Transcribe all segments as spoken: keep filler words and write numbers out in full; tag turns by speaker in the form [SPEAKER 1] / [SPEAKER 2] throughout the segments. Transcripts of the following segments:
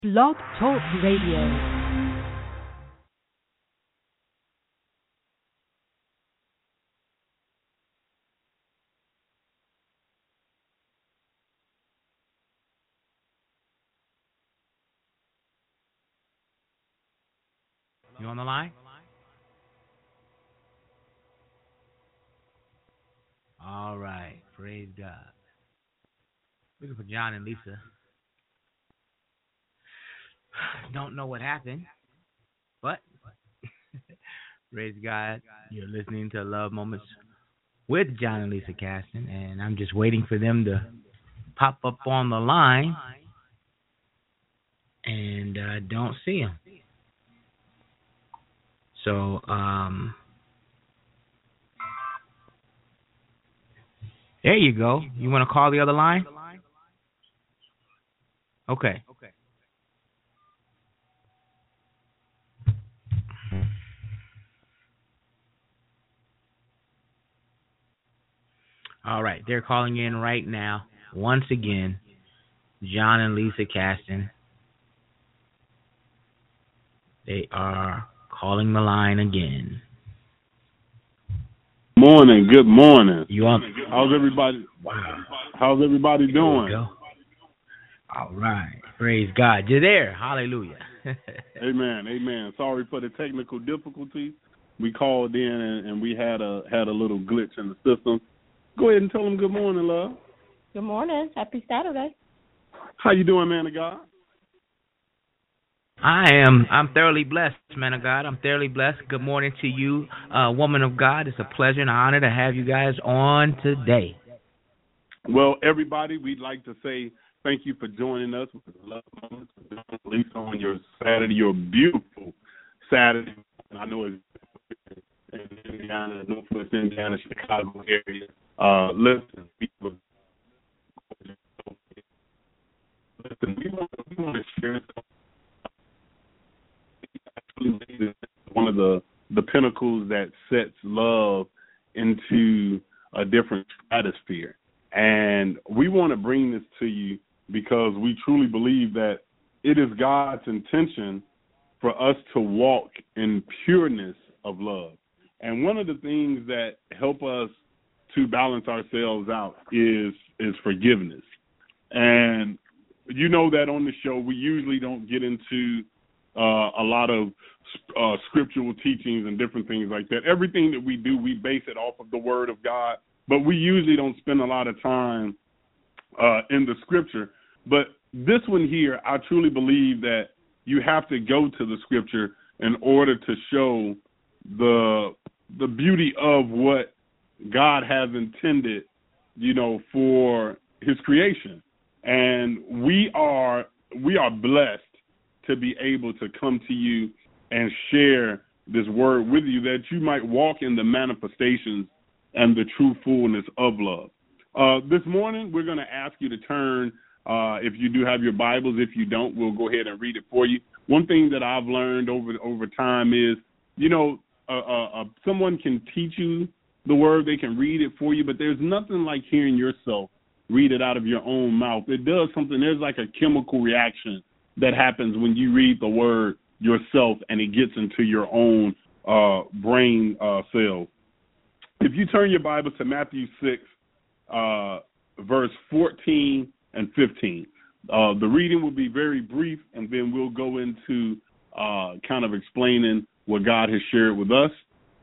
[SPEAKER 1] Blog Talk Radio.
[SPEAKER 2] You on the line? All right. Praise God. Looking for John and Lisa. Don't know what happened, but praise God. You're listening to Love Moments with John and Lisa Caston, and I'm just waiting for them to pop up on the line, and I uh, don't see them. So, um, there you go. You want to call the other line? Okay. All right. They're calling in right now. Once again, John and Lisa Caston. They are calling the line again.
[SPEAKER 3] Morning, good morning.
[SPEAKER 2] You on?
[SPEAKER 3] How's everybody?
[SPEAKER 2] Wow.
[SPEAKER 3] How's everybody doing?
[SPEAKER 2] Go. All right. Praise God. You're there. Hallelujah.
[SPEAKER 3] Amen. Amen. Sorry for the technical difficulties. We called in and, and we had a had a little glitch in the system. Go ahead and tell them good morning, love.
[SPEAKER 4] Good morning. Happy Saturday.
[SPEAKER 3] How you doing, man of God?
[SPEAKER 2] I am. I'm thoroughly blessed, man of God. I'm thoroughly blessed. Good morning to you, uh, woman of God. It's a pleasure and an honor to have you guys on today.
[SPEAKER 3] Well, everybody, we'd like to say thank you for joining us with Love Moments with John and Lisa on your Saturday, your beautiful Saturday. I know it's in Indiana, Northwest Indiana, Chicago area. Uh, listen, people, listen, we want, we want to share something. Actually, one of the, the pinnacles that sets love into a different stratosphere. And we want to bring this to you because we truly believe that it is God's intention for us to walk in pureness of love. And one of the things that help us to balance ourselves out is is forgiveness. And you know that on the show we usually don't get into uh, a lot of uh, scriptural teachings and different things like that. Everything that we do, we base it off of the Word of God, but we usually don't spend a lot of time uh, in the Scripture. But this one here, I truly believe that you have to go to the Scripture in order to show the the beauty of what God has intended, you know, for his creation. And we are we are blessed to be able to come to you and share this word with you that you might walk in the manifestations and the true fullness of love. Uh, this morning, we're going to ask you to turn, uh, if you do have your Bibles. If you don't, we'll go ahead and read it for you. One thing that I've learned over over time is, you know, uh, uh, uh, someone can teach you the word, they can read it for you, but there's nothing like hearing yourself read it out of your own mouth. It does something. There's like a chemical reaction that happens when you read the word yourself and it gets into your own uh, brain uh, cells. If you turn your Bible to Matthew six, uh, verse fourteen and fifteen, uh, the reading will be very brief, and then we'll go into uh, kind of explaining what God has shared with us.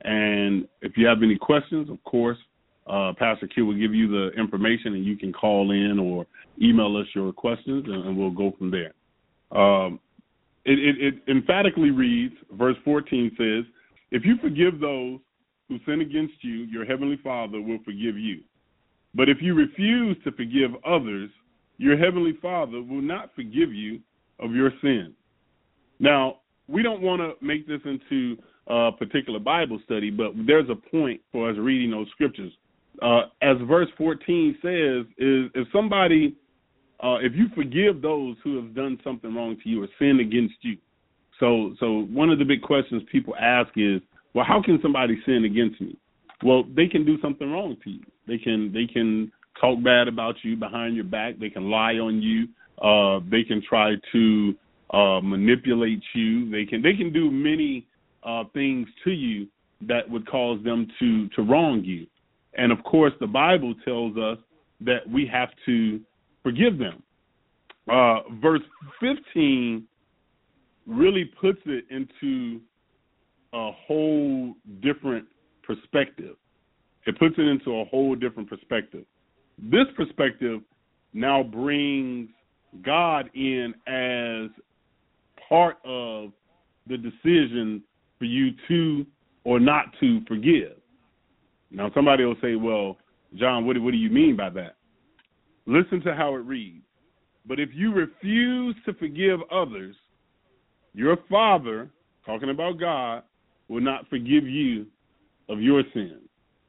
[SPEAKER 3] And if you have any questions, of course, uh, Pastor Q will give you the information, and you can call in or email us your questions, and, and we'll go from there. Um, it, it, it emphatically reads, verse fourteen says, "If you forgive those who sin against you, your heavenly Father will forgive you. But if you refuse to forgive others, your heavenly Father will not forgive you of your sin." Now, we don't want to make this into a particular Bible study, but there's a point for us reading those scriptures. Uh, as verse fourteen says, is if somebody, uh, if you forgive those who have done something wrong to you or sinned against you. So, so one of the big questions people ask is, well, how can somebody sin against me? Well, they can do something wrong to you. They can, they can talk bad about you behind your back. They can lie on you. Uh, they can try to uh, manipulate you. They can they can do many uh, things to you that would cause them to, to wrong you. And, of course, the Bible tells us that we have to forgive them. Uh, verse fifteen really puts it into a whole different perspective. It puts it into a whole different perspective. This perspective now brings God in as part of the decision for you to or not to forgive. Now, somebody will say, well, John, what, what do you mean by that? Listen to how it reads. But if you refuse to forgive others, your Father, talking about God, will not forgive you of your sins.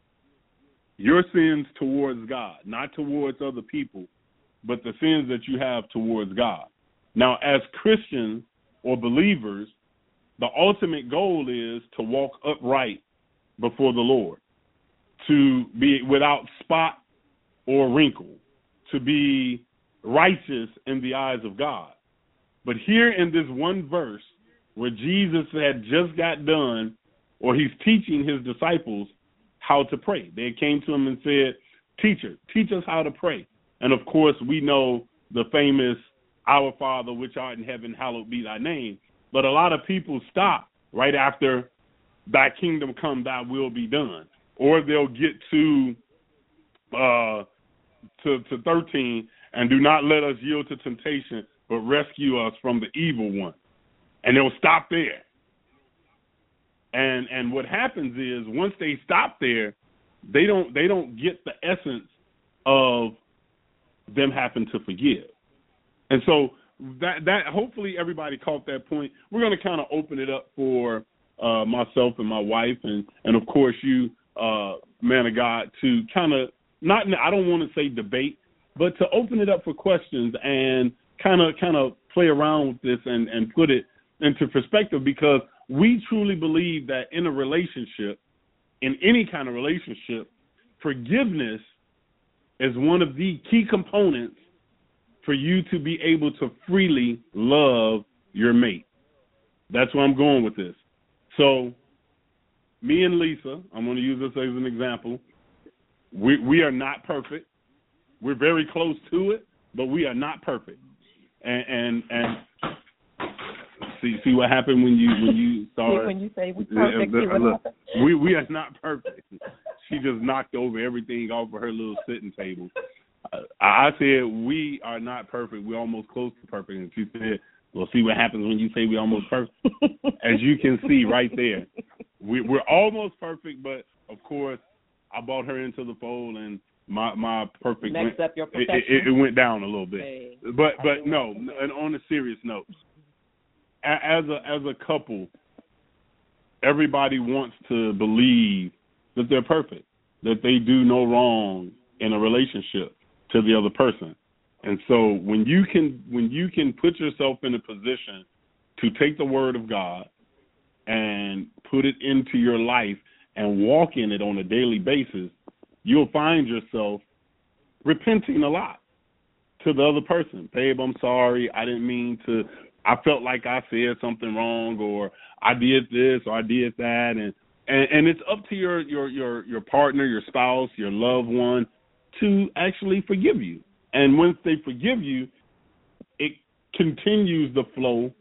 [SPEAKER 3] Your sins towards God, not towards other people, but the sins that you have towards God. Now, as Christians or believers, the ultimate goal is to walk upright before the Lord, to be without spot or wrinkle, to be righteous in the eyes of God. But here in this one verse where Jesus had just got done, or he's teaching his disciples how to pray. They came to him and said, Teacher, teach us how to pray. And, of course, we know the famous, Our Father, which art in heaven, hallowed be thy name. But a lot of people stop right after thy kingdom come, thy will be done. Or they'll get to uh, to, to thirteen, and do not let us yield to temptation, but rescue us from the evil one. And they'll stop there. And and what happens is once they stop there, they don't they don't get the essence of them having to forgive. And so that that hopefully everybody caught that point. We're going to kind of open it up for uh, myself and my wife, and and of course you, uh, man of God, to kind of not I don't want to say debate, but to open it up for questions and kind of kind of play around with this and, and put it into perspective, because we truly believe that in a relationship, in any kind of relationship, forgiveness is one of the key components for you to be able to freely love your mate. That's where I'm going with this. So me and Lisa, I'm going to use this as an example. We we are not perfect. We're very close to it, but we are not perfect. And and, and see see what happened when you when you start
[SPEAKER 4] when you say we're perfect.
[SPEAKER 3] Uh, look, we we are not perfect. She just knocked over everything off of her little sitting table. Uh, I said we are not perfect. We're almost close to perfect, and she said, "Well, see what happens when you say we're almost perfect." As you can see right there, we, we're almost perfect, but of course, I brought her into the fold, and my my perfect
[SPEAKER 4] Next
[SPEAKER 3] went,
[SPEAKER 4] up your
[SPEAKER 3] it, it, it went down a little bit.
[SPEAKER 4] Hey,
[SPEAKER 3] but but no, and on a serious note, as a as a couple, everybody wants to believe that they're perfect, that they do no wrong in a relationship to the other person. And so when you can when you can put yourself in a position to take the word of God and put it into your life and walk in it on a daily basis, you'll find yourself repenting a lot to the other person. Babe, I'm sorry. I didn't mean to. I felt like I said something wrong, or I did this or I did that. And, and, and it's up to your, your, your, your partner, your spouse, your loved one to actually forgive you. And once they forgive you, it continues the flow.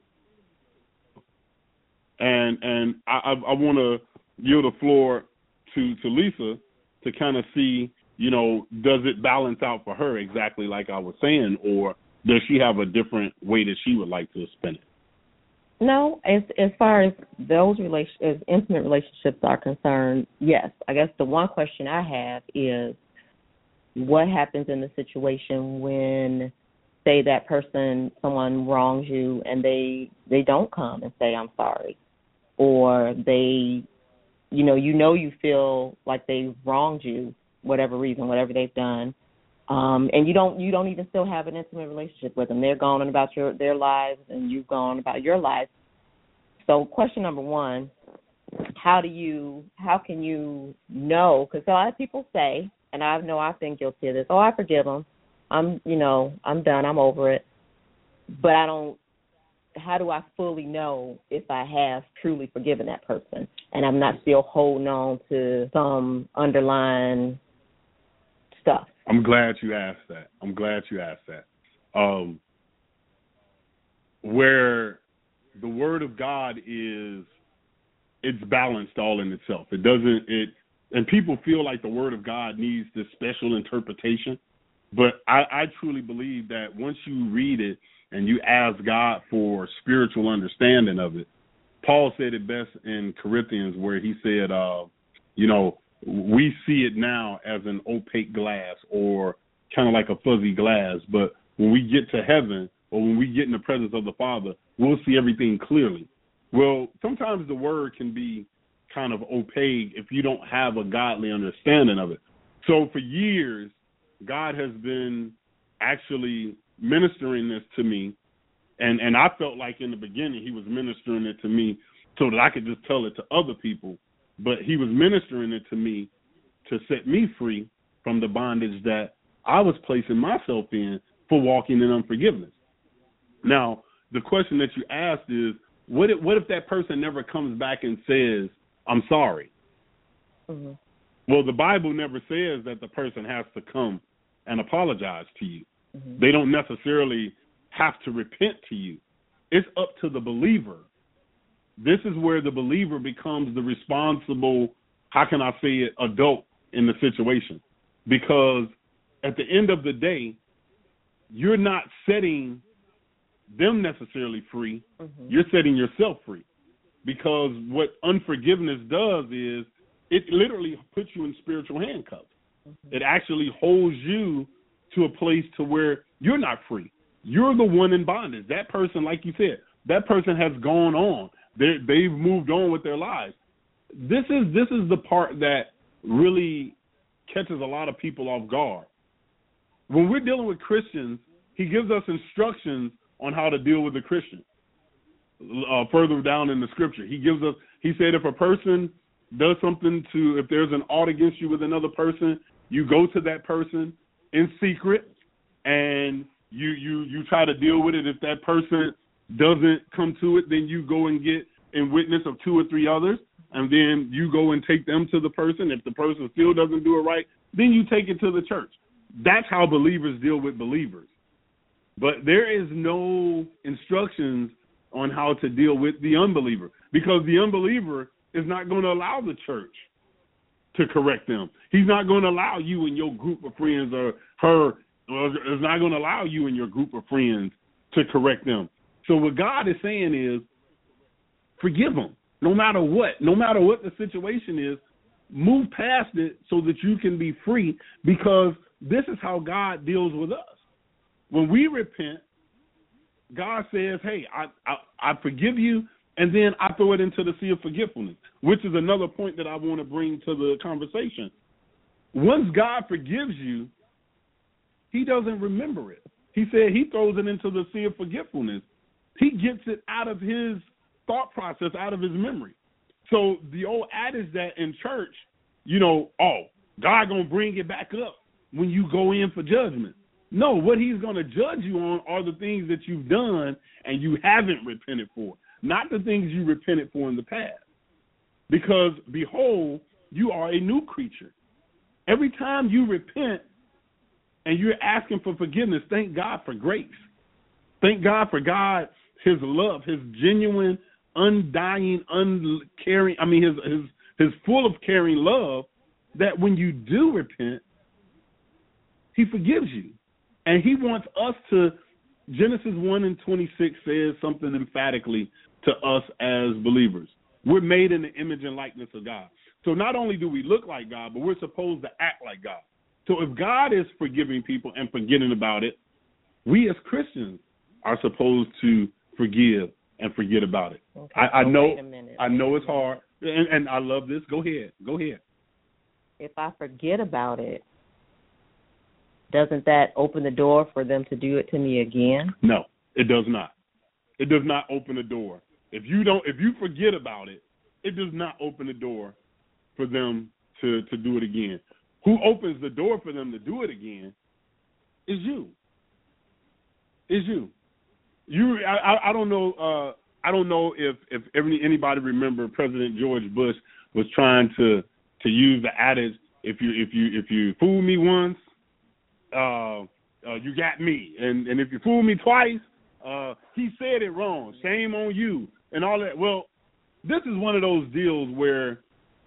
[SPEAKER 3] And and I, I, I want to yield the floor to, to Lisa to kind of see, you know, does it balance out for her exactly like I was saying, or does she have a different way that she would like to spin it?
[SPEAKER 4] No, as as far as those relation, as intimate relationships are concerned, yes. I guess the one question I have is, what happens in the situation when, say, that person, someone wrongs you, and they they don't come and say, I'm sorry, or they, you know, you know, you feel like they wronged you, whatever reason, whatever they've done, um, and you don't you don't even still have an intimate relationship with them. They're going on about your their lives, and you've gone about your life. So, question number one: How do you how can you know? Because a lot of people say, and I know I've been guilty of this. Oh, I forgive them. I'm, you know, I'm done. I'm over it. But I don't, how do I fully know if I have truly forgiven that person and I'm not still holding on to some underlying stuff?
[SPEAKER 3] I'm glad you asked that. I'm glad you asked that. Um, where the Word of God is, it's balanced all in itself. It doesn't, it, and people feel like the Word of God needs this special interpretation, but I, I truly believe that once you read it and you ask God for spiritual understanding of it, Paul said it best in Corinthians where he said, uh, you know, we see it now as an opaque glass or kind of like a fuzzy glass, but when we get to heaven or when we get in the presence of the Father, we'll see everything clearly. Well, sometimes the word can be kind of opaque if you don't have a godly understanding of it. So for years, God has been actually ministering this to me, and, and I felt like in the beginning he was ministering it to me so that I could just tell it to other people, but he was ministering it to me to set me free from the bondage that I was placing myself in for walking in unforgiveness. Now, the question that you asked is, what if, what if that person never comes back and says, I'm sorry?
[SPEAKER 4] Mm-hmm.
[SPEAKER 3] Well, the Bible never says that the person has to come and apologize to you.
[SPEAKER 4] Mm-hmm.
[SPEAKER 3] They don't necessarily have to repent to you. It's up to the believer. This is where the believer becomes the responsible, how can I say it, adult in the situation. Because at the end of the day, you're not setting them necessarily free. Mm-hmm. You're setting yourself free. Because what unforgiveness does is it literally puts you in spiritual handcuffs. Mm-hmm. It actually holds you to a place to where you're not free. You're the one in bondage. That person, like you said, that person has gone on. They, they've moved on with their lives. This is this is the part that really catches a lot of people off guard. When we're dealing with Christians, he gives us instructions on how to deal with the Christian. Uh, further down in the scripture, he gives us, he said, if a person does something to, if there's an ought against you with another person, you go to that person in secret and you, you, you try to deal with it. If that person doesn't come to it, then you go and get in witness of two or three others, and then you go and take them to the person. If the person still doesn't do it right, then you take it to the church. That's how believers deal with believers. But there is no instructions on how to deal with the unbeliever, because the unbeliever is not going to allow the church to correct them. He's not going to allow you and your group of friends, or her, or is not going to allow you and your group of friends to correct them. So what God is saying is, forgive them, no matter what, no matter what the situation is. Move past it so that you can be free, because this is how God deals with us. When we repent, God says, hey, I, I, I forgive you, and then I throw it into the sea of forgetfulness, which is another point that I want to bring to the conversation. Once God forgives you, he doesn't remember it. He said he throws it into the sea of forgetfulness. He gets it out of his thought process, out of his memory. So the old adage that in church, you know, oh, God going to bring it back up when you go in for judgment. No, what he's going to judge you on are the things that you've done and you haven't repented for, not the things you repented for in the past. Because, behold, you are a new creature. Every time you repent and you're asking for forgiveness, thank God for grace. Thank God for God, his love, his genuine, undying, uncaring, I mean, his, his, his full of caring love, that when you do repent, he forgives you. And he wants us to, Genesis one and twenty-six says something emphatically to us as believers. We're made in the image and likeness of God. So not only do we look like God, but we're supposed to act like God. So if God is forgiving people and forgetting about it, we as Christians are supposed to forgive and forget about it.
[SPEAKER 4] Okay,
[SPEAKER 3] I, I
[SPEAKER 4] so
[SPEAKER 3] know,
[SPEAKER 4] wait a minute,
[SPEAKER 3] I know it's hard, and, and I love this. Go ahead. Go ahead.
[SPEAKER 4] If I forget about it, doesn't that open the door for them to do it to me again?
[SPEAKER 3] No, it does not. It does not open the door. If you don't, if you forget about it, it does not open the door for them to, to do it again. Who opens the door for them to do it again is you. Is you. you, I, I don't know. Uh, I don't know if if every, anybody remember President George Bush was trying to to use the adage, if you if you if you fool me once, uh, uh, you got me, and and if you fool me twice, uh, he said it wrong. Shame on you, and all that. Well, this is one of those deals where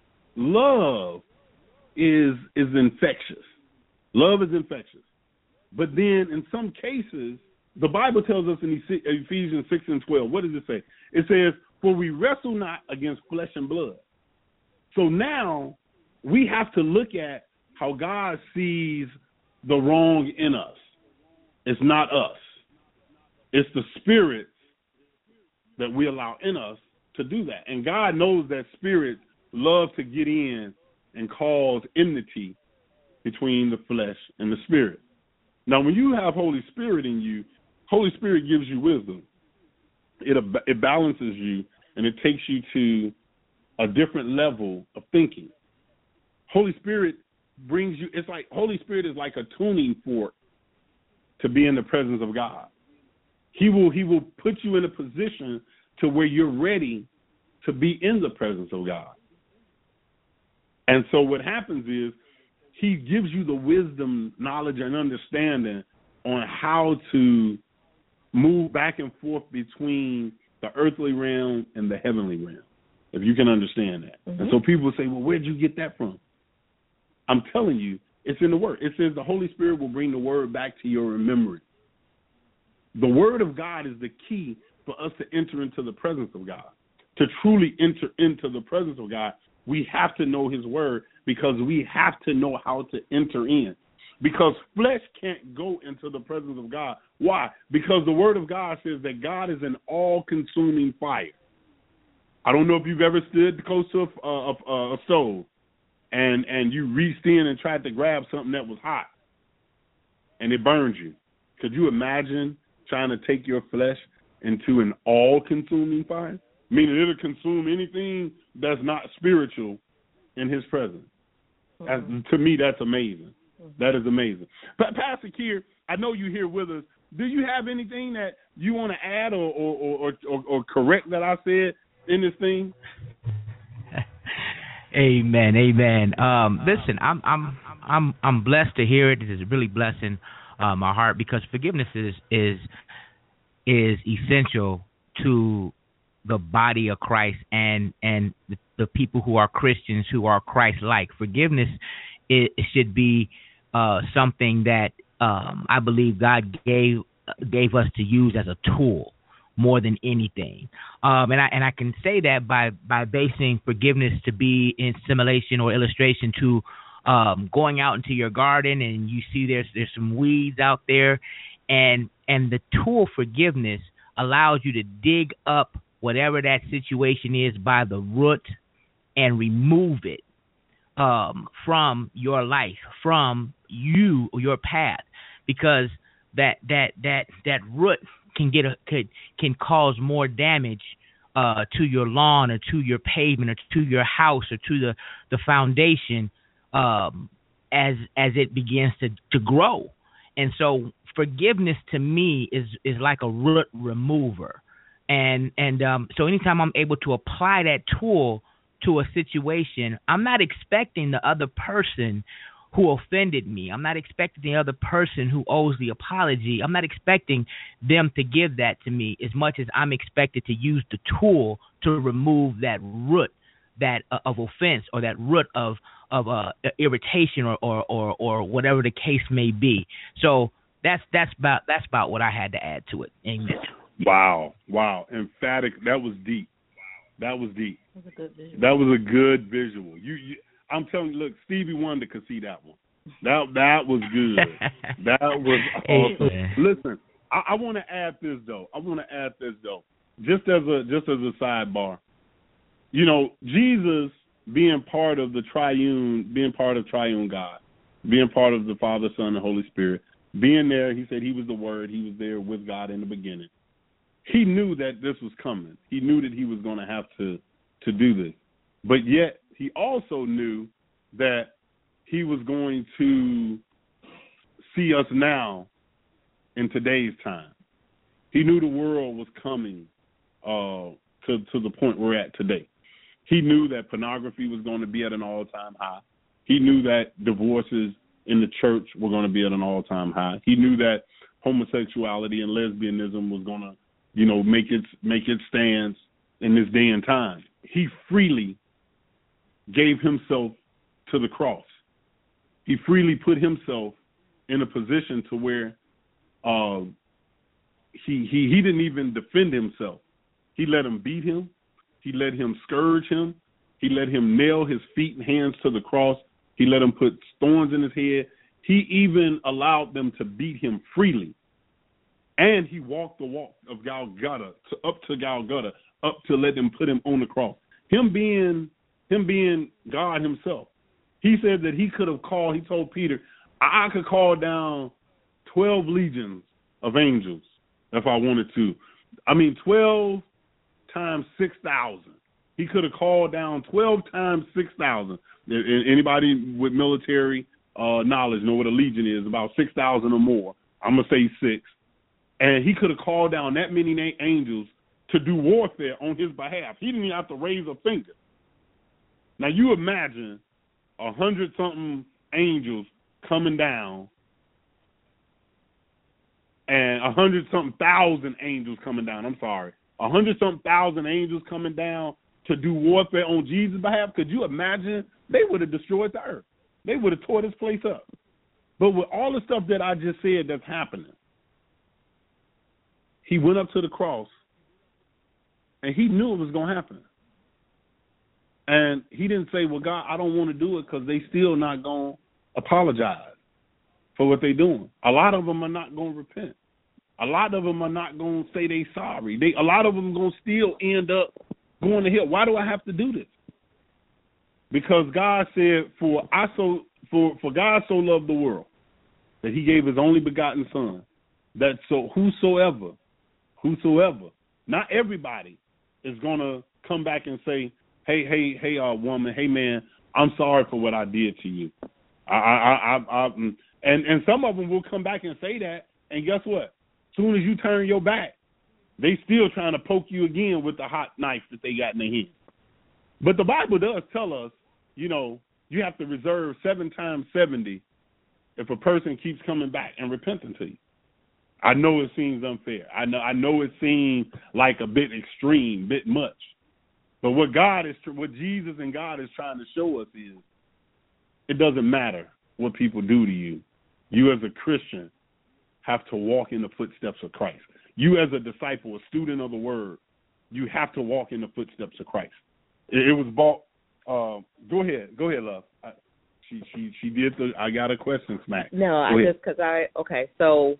[SPEAKER 3] love is is infectious. Love is infectious. But then in some cases, the Bible tells us in Ephesians six and twelve, what does it say? It says, for we wrestle not against flesh and blood. So now we have to look at how God sees the wrong in us. It's not us. It's the spirits that we allow in us to do that. And God knows that spirits love to get in and cause enmity between the flesh and the spirit. Now, when you have Holy Spirit in you, Holy Spirit gives you wisdom. It it balances you, and it takes you to a different level of thinking. Holy Spirit brings you, it's like, Holy Spirit is like a tuning fork to be in the presence of God. He will, he will put you in a position to where you're ready to be in the presence of God. And so what happens is, he gives you the wisdom, knowledge, and understanding on how to move back and forth between the earthly realm and the heavenly realm, if you can understand that. Mm-hmm. And so people say, well, where'd you get that from? I'm telling you, it's in the Word. It says the Holy Spirit will bring the Word back to your remembrance. The Word of God is the key for us to enter into the presence of God. To truly enter into the presence of God, we have to know His Word, because we have to know how to enter in. Because flesh can't go into the presence of God. Why? Because the Word of God says that God is an all-consuming fire. I don't know if you've ever stood close to a, a, a stove and, and you reached in and tried to grab something that was hot and it burned you. Could you imagine trying to take your flesh into an all-consuming fire? Meaning it'll consume anything that's not spiritual in His presence. Mm-hmm. As, to me, that's amazing. Mm-hmm. That is amazing. But Pastor Kier, I know you're here with us. Do you have anything that you want to add or or, or, or or correct that I said in this thing?
[SPEAKER 2] Amen, amen. Um, listen, I'm I'm I'm I'm blessed to hear it. It is really blessing uh, my heart, because forgiveness is is is essential to the body of Christ and and the, the people who are Christians, who are Christ-like. Forgiveness, it, it should be uh, something that um, I believe God gave gave us to use as a tool more than anything. Um, and I and I can say that by by basing forgiveness to be in simulation or illustration to um, going out into your garden and you see there's there's some weeds out there, and and the tool forgiveness allows you to dig up whatever that situation is by the root and remove it um, from your life, from you or your path, because that that that that root can get a could can cause more damage uh, to your lawn or to your pavement or to your house or to the the foundation um, as as it begins to to grow. And so forgiveness to me is is like a root remover. And and um, so anytime I'm able to apply that tool to a situation, I'm not expecting the other person who offended me. I'm not expecting the other person who owes the apology. I'm not expecting them to give that to me as much as I'm expected to use the tool to remove that root that uh, of offense or that root of of uh, irritation or, or or or whatever the case may be. So that's that's about that's about what I had to add to it. Amen.
[SPEAKER 3] Wow, wow, emphatic. That was deep. That was deep.
[SPEAKER 4] That was a good visual.
[SPEAKER 3] That was a good visual. You, you I'm telling you, look, Stevie Wonder could see that one. That that was good. That was awesome. Listen, I, I want to add this though. I want to add this though. Just as a just as a sidebar, you know, Jesus being part of the triune, being part of triune God, being part of the Father, Son, and Holy Spirit, being there. He said He was the Word. He was there with God in the beginning. He knew that this was coming. He knew that He was going to have to to do this. But yet, He also knew that He was going to see us now in today's time. He knew the world was coming uh, to, to the point we're at today. He knew that pornography was going to be at an all-time high. He knew that divorces in the church were going to be at an all-time high. He knew that homosexuality and lesbianism was going to, you know, make its make its stands in this day and time. He freely gave himself to the cross. He freely put himself in a position to where uh, he he he didn't even defend himself. He let him beat him. He let him scourge him. He let him nail his feet and hands to the cross. He let him put thorns in his head. He even allowed them to beat him freely. And he walked the walk of Golgotha, to, up to Golgotha, up to let them put him on the cross. Him being him being God himself. He said that he could have called, he told Peter, I, I could call down twelve legions of angels if I wanted to. I mean, twelve times six thousand. He could have called down twelve times six thousand. Anybody with military uh, knowledge know what a legion is, about six thousand or more. I'm going to say six. And he could have called down that many angels to do warfare on his behalf. He didn't even have to raise a finger. Now, you imagine a hundred-something angels coming down and a hundred-something thousand angels coming down. I'm sorry. A hundred-something thousand angels coming down to do warfare on Jesus' behalf. Could you imagine? They would have destroyed the earth. They would have tore this place up. But with all the stuff that I just said that's happening, he went up to the cross, and he knew it was going to happen. And he didn't say, well, God, I don't want to do it because they still not going to apologize for what they're doing. A lot of them are not going to repent. A lot of them are not going to say they sorry. They, a lot of them are going to still end up going to hell. Why do I have to do this? Because God said, for I so for, for God so loved the world that he gave his only begotten son, that so whosoever, whosoever, not everybody is going to come back and say, hey, hey, hey, uh, woman, hey, man, I'm sorry for what I did to you. I, I, I, I, and, and some of them will come back and say that, and guess what? As soon as you turn your back, they still trying to poke you again with the hot knife that they got in their hand. But the Bible does tell us, you know, you have to reserve seven times seventy if a person keeps coming back and repenting to you. I know it seems unfair. I know I know it seems like a bit extreme, bit much. But what God is, what Jesus and God is trying to show us is, it doesn't matter what people do to you. You as a Christian have to walk in the footsteps of Christ. You as a disciple, a student of the word, you have to walk in the footsteps of Christ. It, it was bought. Uh, go ahead, go ahead, love. I, she she she did the. I got a question, Smack.
[SPEAKER 4] No, I just because I okay. So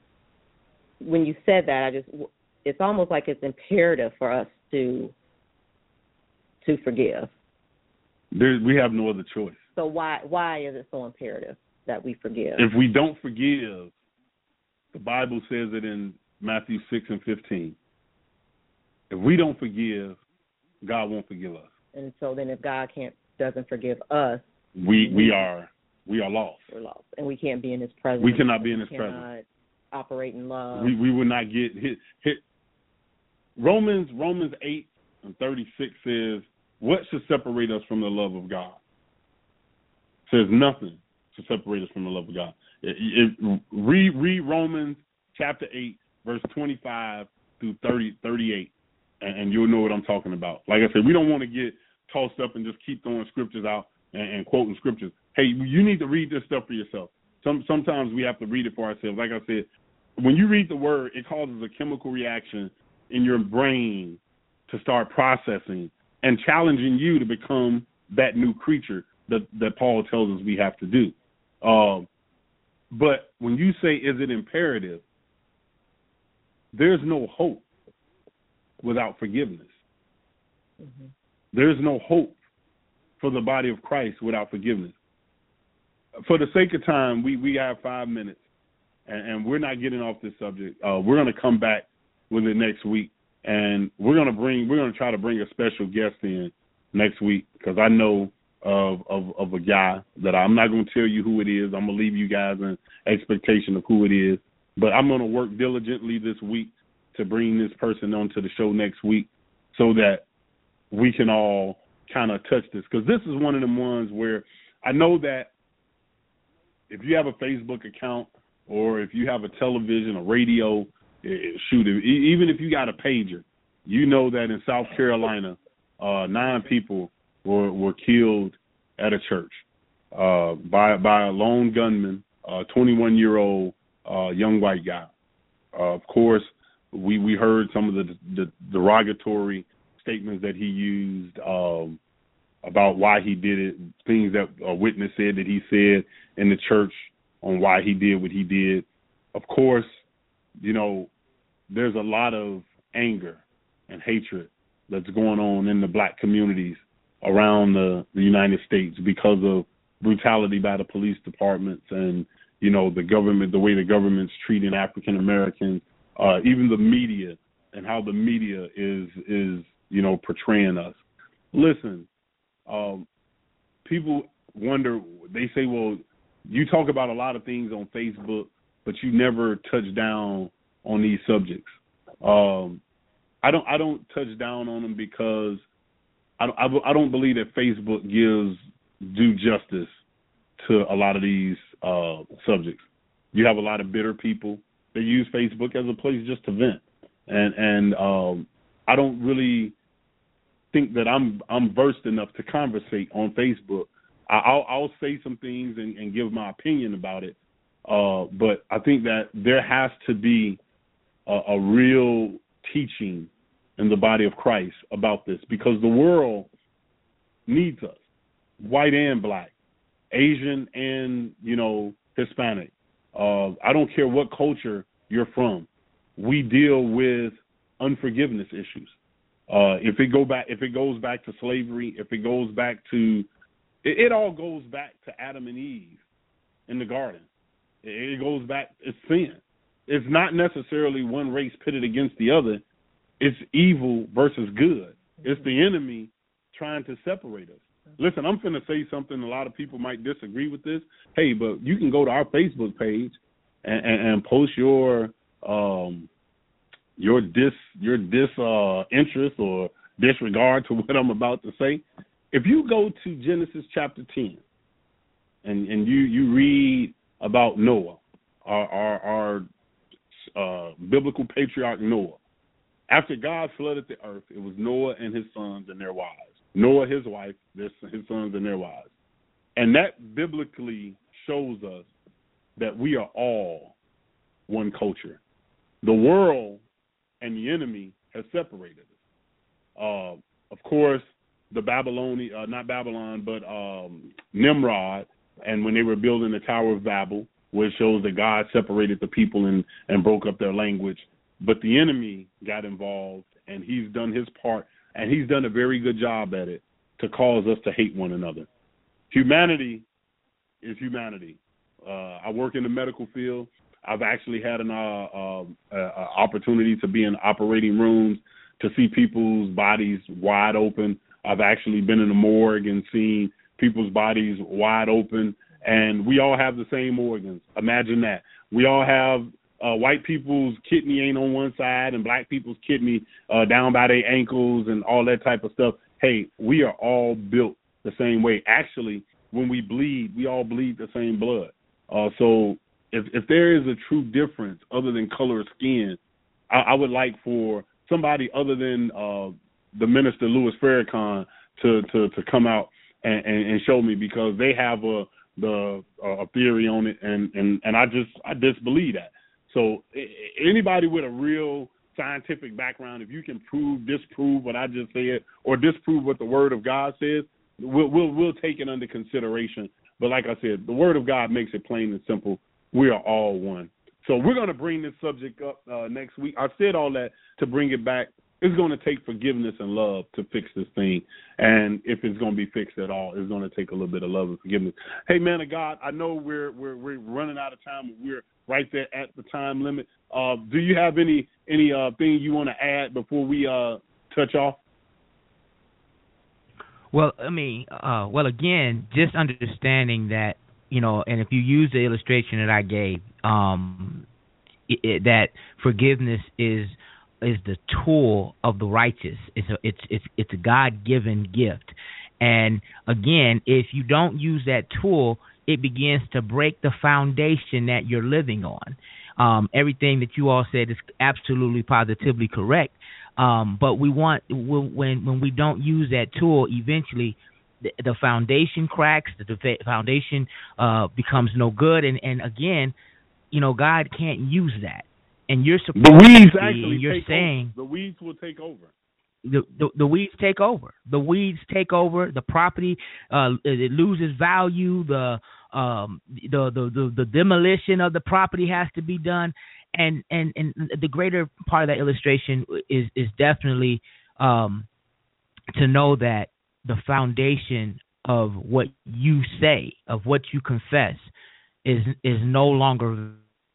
[SPEAKER 4] when you said that, I just it's almost like it's imperative for us to to forgive.
[SPEAKER 3] There, we have no other choice.
[SPEAKER 4] So why why is it so imperative that we forgive?
[SPEAKER 3] If we don't forgive, the Bible says it in Matthew six and fifteen. If we don't forgive, God won't forgive us. And
[SPEAKER 4] so then if God can't doesn't forgive us,
[SPEAKER 3] we we are we are lost.
[SPEAKER 4] We're lost. And we can't be in his presence.
[SPEAKER 3] We cannot be in his
[SPEAKER 4] we
[SPEAKER 3] presence.
[SPEAKER 4] Cannot operate in love.
[SPEAKER 3] We we will not get hit hit. Romans Romans eight and thirty six says, what should separate us from the love of God? It says nothing to separate us from the love of God. It, it, read read Romans chapter eight, verse twenty five through thirty thirty eight. And you'll know what I'm talking about. Like I said, we don't want to get tossed up and just keep throwing scriptures out and, and quoting scriptures. Hey, you need to read this stuff for yourself. Some Sometimes we have to read it for ourselves. Like I said, when you read the word, it causes a chemical reaction in your brain to start processing and challenging you to become that new creature that, that Paul tells us we have to do. Um, but when you say, is it imperative, there's no hope without forgiveness. Mm-hmm. There's no hope for the body of Christ without forgiveness. For the sake of time, we, we have five minutes, and, and we're not getting off this subject. Uh, we're going to come back with it next week, and we're going to bring we're going to try to bring a special guest in next week because I know of, of of a guy that I'm not going to tell you who it is. I'm going to leave you guys in expectation of who it is, but I'm going to work diligently this week to bring this person onto the show next week so that we can all kind of touch this. Because this is one of them ones where I know that if you have a Facebook account or if you have a television, a radio, shoot, even if you got a pager, you know that in South Carolina, uh, nine people were, were killed at a church uh, by by a lone gunman, a twenty-one-year-old uh, young white guy. Uh, of course, we, we heard some of the, the derogatory statements that he used um, about why he did it, things that a witness said that he said in the church on why he did what he did. Of course, you know, there's a lot of anger and hatred that's going on in the black communities around the, the United States because of brutality by the police departments and, you know, the government, the way the government's treating African Americans, uh, even the media and how the media is, is you know, portraying us. Listen, um, people wonder, they say, well, you talk about a lot of things on Facebook, but you never touch down on these subjects. Um, I don't I don't touch down on them because I don't, I don't believe that Facebook gives due justice to a lot of these uh, subjects. You have a lot of bitter people that use Facebook as a place just to vent, and and um, I don't really think that I'm I'm versed enough to conversate on Facebook. I, I'll, I'll say some things and, and give my opinion about it, uh, but I think that there has to be a, a real teaching in the body of Christ about this, because the world needs us, white and black, Asian and, you know, Hispanic. Uh, I don't care what culture you're from. We deal with unforgiveness issues. Uh, if it go back, if it goes back to slavery, if it goes back to, it, it all goes back to Adam and Eve in the garden. It, it goes back, it's sin. It's not necessarily one race pitted against the other. It's evil versus good. It's the enemy trying to separate us. Listen, I'm finna say something. A lot of people might disagree with this. Hey, but you can go to our Facebook page and, and, and post your um, your dis your dis uh, interest or disregard to what I'm about to say. If you go to Genesis chapter ten and, and you, you read about Noah, our our, our uh, biblical patriarch Noah. After God flooded the earth, it was Noah and his sons and their wives. Noah, his wife, his sons and their wives. And that biblically shows us that we are all one culture. The world and the enemy have separated us. Uh, of course, the Babylonian, uh, not Babylon, but um, Nimrod, and when they were building the Tower of Babel, where it shows that God separated the people and, and broke up their language. But the enemy got involved, and he's done his part, and he's done a very good job at it to cause us to hate one another. Humanity is humanity. Uh, I work in the medical field. I've actually had an uh, uh, uh, opportunity to be in operating rooms to see people's bodies wide open. I've actually been in the morgue and seen people's bodies wide open, and we all have the same organs. Imagine that. We all have Uh, white people's kidney ain't on one side and black people's kidney uh, down by their ankles and all that type of stuff. Hey, we are all built the same way. Actually, when we bleed, we all bleed the same blood. Uh, so if, if there is a true difference other than color of skin, I, I would like for somebody other than uh, the minister Louis Farrakhan to, to, to come out and, and, and show me, because they have a the a theory on it, and, and, and I just I disbelieve that. So anybody with a real scientific background, if you can prove, disprove what I just said, or disprove what the Word of God says, we'll we'll, we'll take it under consideration. But like I said, the Word of God makes it plain and simple. We are all one. So we're going to bring this subject up uh, next week. I said all that to bring it back. It's going to take forgiveness and love to fix this thing. And if it's going to be fixed at all, it's going to take a little bit of love and forgiveness. Hey, man of God, I know we're we're we're running out of time. We're right there at the time limit. Uh, do you have any any uh, thing you want to add before we uh, touch off?
[SPEAKER 2] Well, I mean, uh, well, again, just understanding that, you know, and if you use the illustration that I gave, um, it, it, that forgiveness is is the tool of the righteous. It's a it's it's it's a God-given gift. And again, if you don't use that tool, it begins to break the foundation that you're living on. Um, everything that you all said is absolutely positively correct. Um, but we want when when we don't use that tool, eventually the, the foundation cracks. The foundation uh, becomes no good. And, and again, you know, God can't use that. And you're supposed
[SPEAKER 3] the weeds
[SPEAKER 2] to be,
[SPEAKER 3] actually
[SPEAKER 2] and you're
[SPEAKER 3] take
[SPEAKER 2] saying
[SPEAKER 3] over. The weeds will take over.
[SPEAKER 2] The, the the weeds take over. The weeds take over. The property uh, it loses value. The um the, the the the demolition of the property has to be done. And and and the greater part of that illustration is is definitely um to know that the foundation of what you say, of what you confess, is is no longer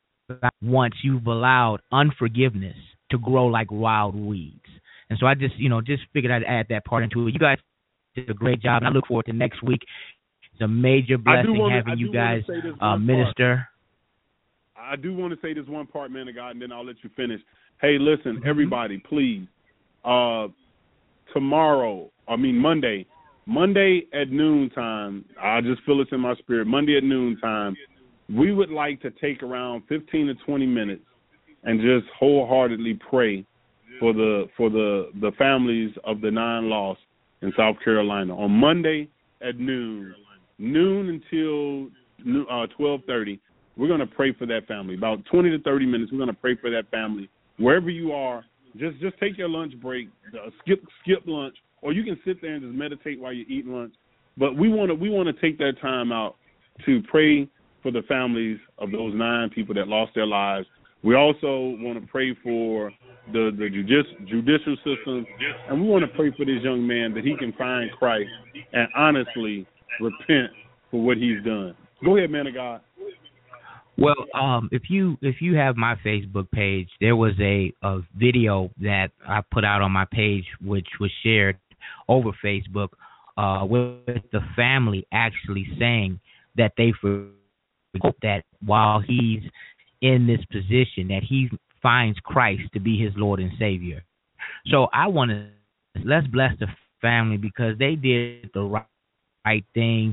[SPEAKER 2] once you've allowed unforgiveness to grow like wild weeds. And so I just, you know, just figured I'd add that part into it. You guys did a great job, and I look forward to next week. It's a major blessing
[SPEAKER 3] wanna,
[SPEAKER 2] having you guys uh, minister.
[SPEAKER 3] Part. I do want to say this one part, man of God, and then I'll let you finish. Hey, listen, mm-hmm. everybody, please, uh, tomorrow, I mean Monday, Monday at noontime, I just feel it's in my spirit, Monday at noontime, we would like to take around fifteen to twenty minutes and just wholeheartedly pray for the for the, the families of the nine lost in South Carolina. On Monday at noon, noon until uh, twelve thirty, we're going to pray for that family. About twenty to thirty minutes, we're going to pray for that family. Wherever you are, just just take your lunch break, uh, skip skip lunch, or you can sit there and just meditate while you're eating lunch. But we want to we want to take that time out to pray for the families of those nine people that lost their lives. We also want to pray for the, the judici- judicial system, and we want to pray for this young man that he can find Christ and honestly repent for what he's done. Go ahead, man of God.
[SPEAKER 2] Well, um, if you if you have my Facebook page, there was a, a video that I put out on my page, which was shared over Facebook, uh, with the family actually saying that they hope that while he's in this position, that he finds Christ to be his Lord and Savior. So I want to let's bless the family because they did the right, right thing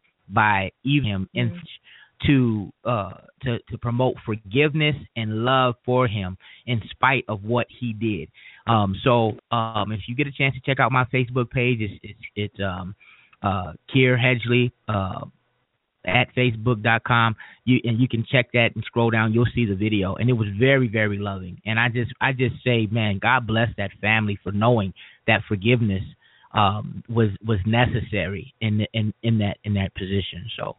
[SPEAKER 2] by even him in, to uh to to promote forgiveness and love for him in spite of what he did. Um, so um, if you get a chance to check out my Facebook page, it's it's, it's um uh Keir Hedgley uh. at facebook dot com, you and you can check that and scroll down, you'll see the video, and it was very, very loving. And I just I just say, man, God bless that family for knowing that forgiveness um was was necessary in the, in in that in that position. So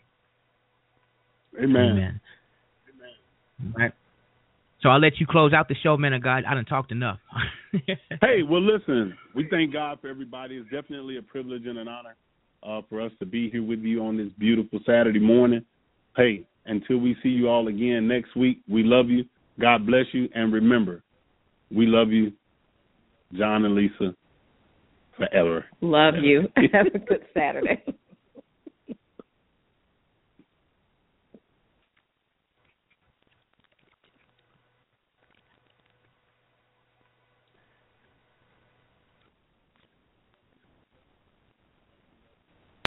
[SPEAKER 3] amen.
[SPEAKER 2] Amen. Amen. All right. So I'll let you close out the show, man of God. I done talked enough.
[SPEAKER 3] Hey, well, listen, we thank God for everybody. It's definitely a privilege and an honor Uh, for us to be here with you on this beautiful Saturday morning. Hey, until we see you all again next week, we love you. God bless you. And remember, we love you, John and Lisa, forever.
[SPEAKER 4] Love you. Have a good Saturday.